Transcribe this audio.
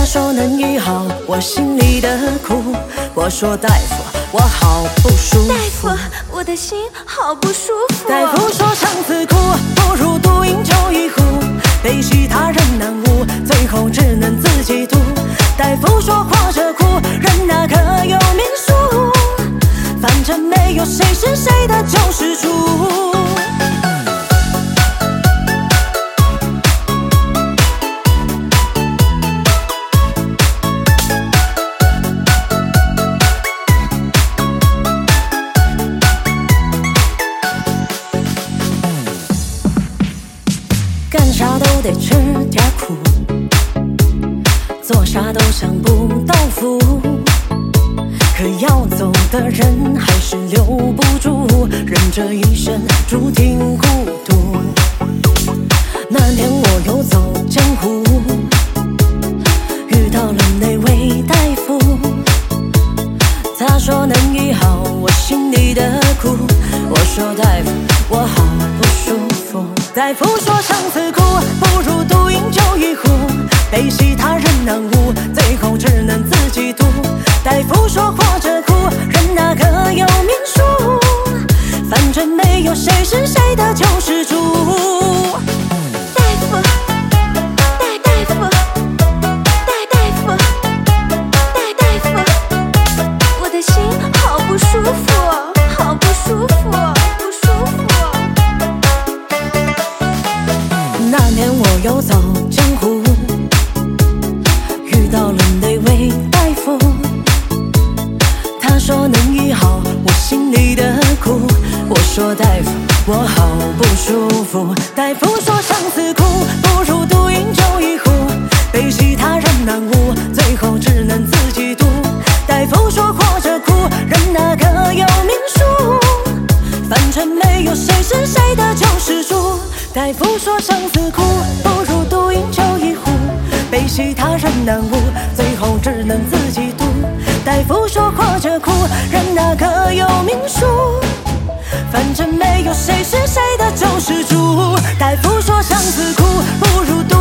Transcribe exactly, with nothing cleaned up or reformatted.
说能医好我心里的苦，我说大夫，我好不舒服。 大夫，我的心好不舒服。 大夫说相思苦，不如独饮酒一壶，悲喜他人难悟，最后只能自己吐。大夫说活着苦，人哪可有命数？反正没有谁是谁的救世主。干啥都得吃点苦，做啥都想不到福，可要走的人还是留不住，人这一生注定孤独。那天我游走江湖，遇到了那位大夫，他说能医好我心里的苦，我说大夫，我好不舒服。大夫说相思苦，不如独饮酒一壶，悲喜他人难悟，最后只能自己吐。大夫说活着苦，人哪可有命数？反正没有谁是谁的救世主。 大夫，大大夫，大大夫，大大夫，我的心好不舒服，好不舒服，不舒服。 那年我游走江湖，遇到了那位大夫，他说能医好我心里的苦，我说大夫，我好不舒服。大夫说相思苦，不如独饮酒一壶，悲喜他人难悟，最后只能自己吐。大夫说活着苦，人哪可有命数？反正没有谁是谁的救世主。大夫说相思苦，不如独饮酒一壶，悲喜他人难悟，最后只能自己吐。大夫说活着苦，人哪可有命数？反正没有谁是谁的救世主。大夫说相思苦，不如独